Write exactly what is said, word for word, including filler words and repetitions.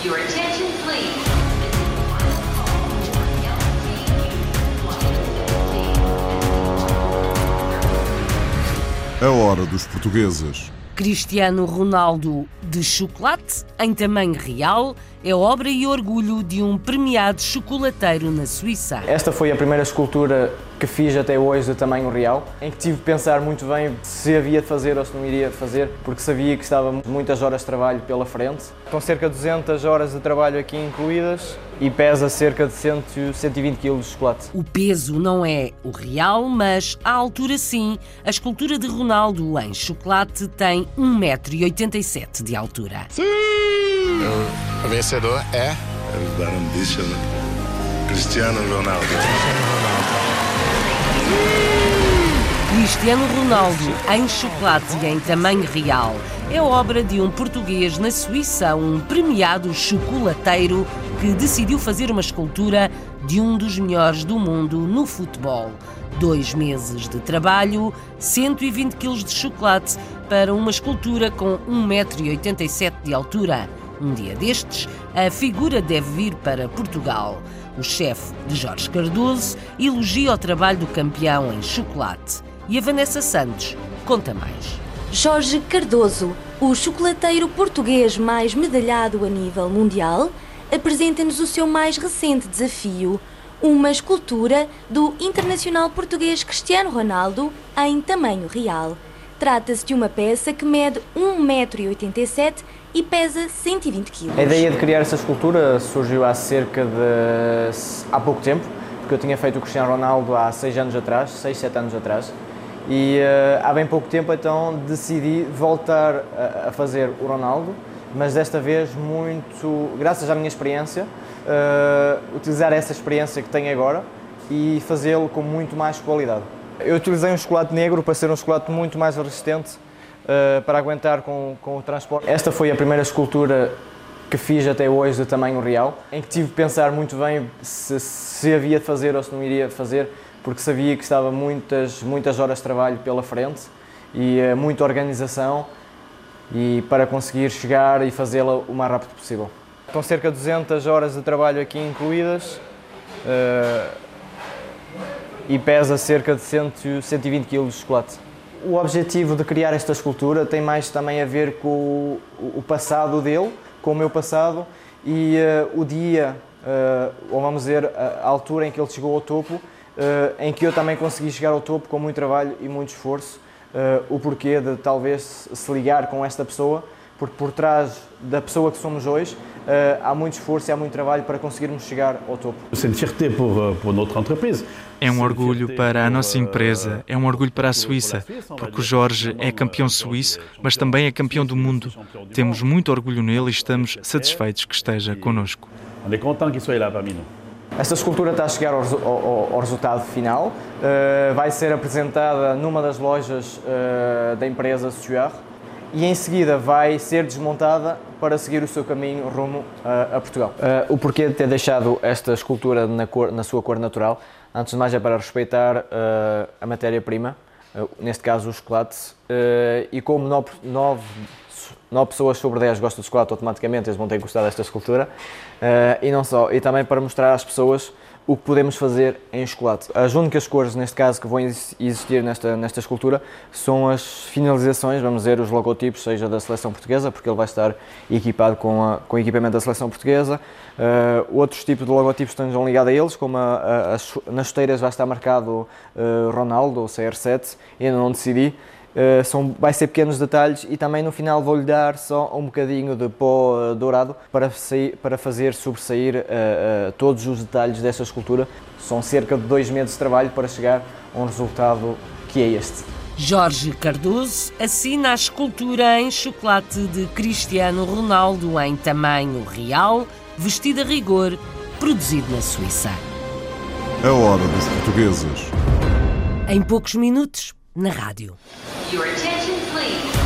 Your attention, please. A hora dos portugueses. Cristiano Ronaldo de chocolate, em tamanho real, é obra e orgulho de um premiado chocolateiro na Suíça. Esta foi a primeira escultura que fiz até hoje de tamanho real, em que tive de pensar muito bem se havia de fazer ou se não iria fazer, porque sabia que estava muitas horas de trabalho pela frente. Estão cerca de duzentas horas de trabalho aqui incluídas e pesa cerca de cem, cento e vinte quilos de chocolate. O peso não é o real, mas a altura sim. A escultura de Ronaldo em chocolate tem um metro e oitenta e sete de altura. Sim! O vencedor é... O grandíssimo Cristiano Ronaldo. Cristiano Ronaldo em chocolate e em tamanho real é obra de um português na Suíça, um premiado chocolateiro que decidiu fazer uma escultura de um dos melhores do mundo no futebol. Dois meses de trabalho, cento e vinte quilos de chocolate para uma escultura com um metro e oitenta e sete de altura. Um dia destes, a figura deve vir para Portugal. O chefe de Jorge Cardoso elogia o trabalho do campeão em chocolate. E a Vanessa Santos conta mais. Jorge Cardoso, o chocolateiro português mais medalhado a nível mundial, apresenta-nos o seu mais recente desafio, uma escultura do internacional português Cristiano Ronaldo em tamanho real. Trata-se de uma peça que mede um metro e oitenta e sete e pesa cento e vinte quilos. A ideia de criar essa escultura surgiu há cerca de... há pouco tempo, porque eu tinha feito o Cristiano Ronaldo há seis anos atrás, seis, sete anos atrás, e uh, há bem pouco tempo então decidi voltar a, a fazer o Ronaldo, mas desta vez muito, graças à minha experiência, uh, utilizar essa experiência que tenho agora e fazê-lo com muito mais qualidade. Eu utilizei um chocolate negro para ser um chocolate muito mais resistente, uh, para aguentar com, com o transporte. Esta foi a primeira escultura que fiz até hoje de tamanho real, em que tive de pensar muito bem se, se havia de fazer ou se não iria fazer, porque sabia que estava muitas, muitas horas de trabalho pela frente e uh, muita organização e para conseguir chegar e fazê-la o mais rápido possível. Estão cerca de duzentas horas de trabalho aqui incluídas uh, e pesa cerca de cem, cento e vinte quilos de chocolate. O objetivo de criar esta escultura tem mais também a ver com o, o passado dele, com o meu passado e uh, o dia, uh, ou vamos dizer, a altura em que ele chegou ao topo, Uh, em que eu também consegui chegar ao topo com muito trabalho e muito esforço. Uh, o porquê de talvez se ligar com esta pessoa, porque por trás da pessoa que somos hoje uh, há muito esforço e há muito trabalho para conseguirmos chegar ao topo. É um orgulho para a nossa empresa, é um orgulho para a Suíça, porque o Jorge é campeão suíço, mas também é campeão do mundo. Temos muito orgulho nele e estamos satisfeitos que esteja connosco. Esta escultura está a chegar ao, ao, ao resultado final, uh, vai ser apresentada numa das lojas uh, da empresa Sueur e em seguida vai ser desmontada para seguir o seu caminho rumo uh, a Portugal. Uh, o porquê de ter deixado esta escultura na, cor, na sua cor natural, antes de mais é para respeitar uh, a matéria-prima, uh, neste caso o chocolate, uh, e como nove, nove nove pessoas sobre dez gostam de chocolate, automaticamente eles vão ter gostado desta escultura. Uh, e não só, e também para mostrar às pessoas o que podemos fazer em chocolate. As únicas cores, neste caso, que vão existir nesta, nesta escultura são as finalizações, vamos dizer, os logotipos, seja da Seleção Portuguesa, porque ele vai estar equipado com, a, com o equipamento da Seleção Portuguesa. Uh, outros tipos de logotipos estão ligados a eles, como a, a, as, nas chuteiras vai estar marcado uh, Ronaldo, ou C R sete, ainda não decidi. Uh, são, vai ser pequenos detalhes e também no final vou-lhe dar só um bocadinho de pó uh, dourado para, sair, para fazer sobressair uh, uh, todos os detalhes desta escultura. São cerca de dois meses de trabalho para chegar a um resultado que é este. Jorge Cardoso assina a escultura em chocolate de Cristiano Ronaldo em tamanho real, vestido a rigor, produzido na Suíça. A hora dos portugueses. Em poucos minutos, na rádio. Your attention, please.